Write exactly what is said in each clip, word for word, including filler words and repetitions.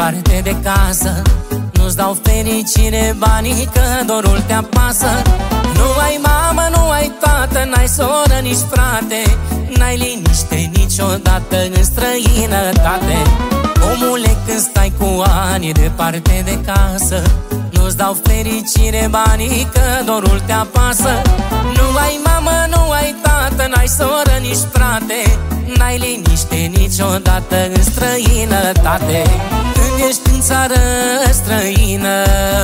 departe de casă. Nu-ți dau fericire banii, că dorul te apasă. Nu ai mamă, nu ai tată, n-ai soră, nici frate, n-ai liniște niciodată în străinătate. Omule, când stai cu ani departe de casă, nu-ți dau fericire banii, că dorul te apasă. Nu ai mamă, nu ai tată, n-ai soră, nici frate, n-ai liniște niciodată în străinătate. Când ești în țară străină,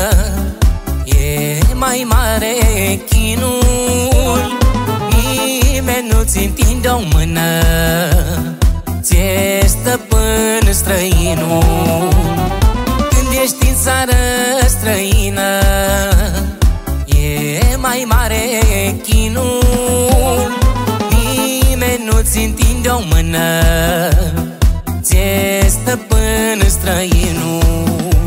e mai mare chinul. Nimeni nu-ți întinde o mână, ți-e stăpân străinul. Când ești în țară străină, e mai mare chinul. Nimeni nu-ți întinde o mână, ți-e stăpân străinul.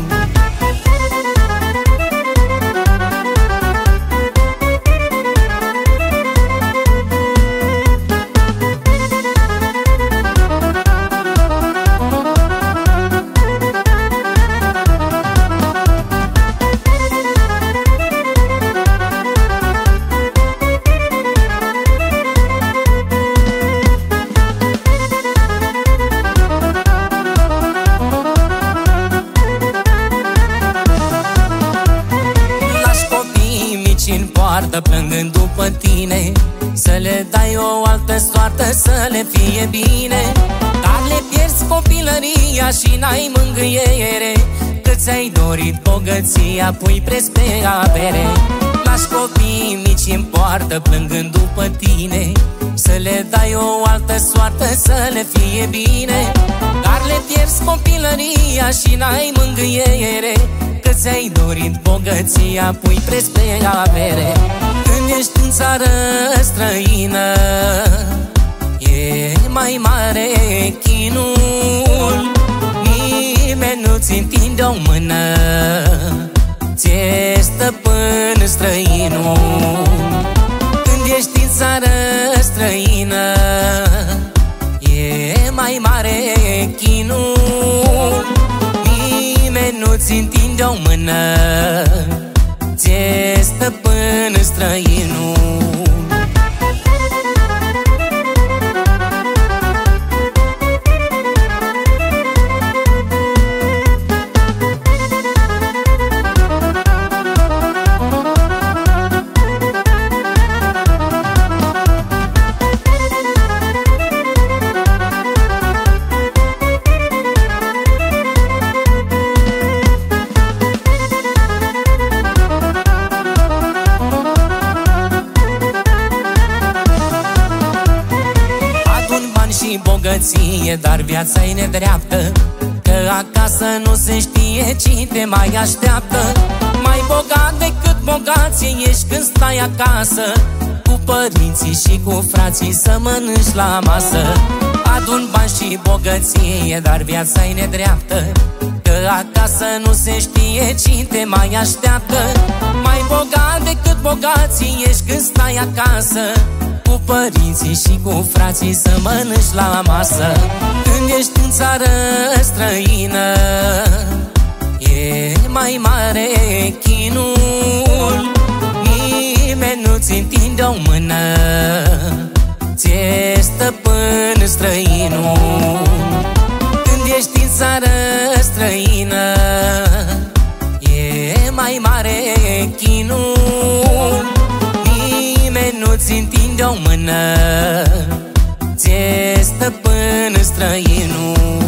Plângând după tine, să le dai o altă soartă, să le fie bine. Dar le pierzi copilăria și n-ai mângâiere, că ți-ai dorit bogăția, pui preț pe avere. Lași copiii mici în poartă, plângând după tine, să le dai o altă soartă, să le fie bine. Dar le pierzi copilăria și n-ai mângâiere, că ți-ai dorit bogăția, pui preț pe avere. Când ești în țară străină, e mai mare chinul. Nimeni nu-ți întinde o mână, ți-e stăpân străinul. Când ești în țară străină, e mai mare chinul. Nimeni nu-ți întinde o mână, ți-e stăpân străinul. Bogăție, dar viața-i nedreaptă, că acasă nu se știe cine te mai așteaptă. Mai bogat decât bogații ești când stai acasă, cu părinții și cu frații să mănânci la masă. Adun bani și bogăție, dar viața-i nedreaptă, că acasă nu se știe cine te mai așteaptă. Mai bogat decât bogații ești când stai acasă, cu părinții și cu frații să mănânci la masă. Când ești în țară străină, e mai mare chinul. Nimeni nu-ți întinde o mână, ți-e stăpân străinul. Când ești în țară străină, e mai mare chinul. Nimeni nu-ți întinde o mână, ți-e stăpân străinul.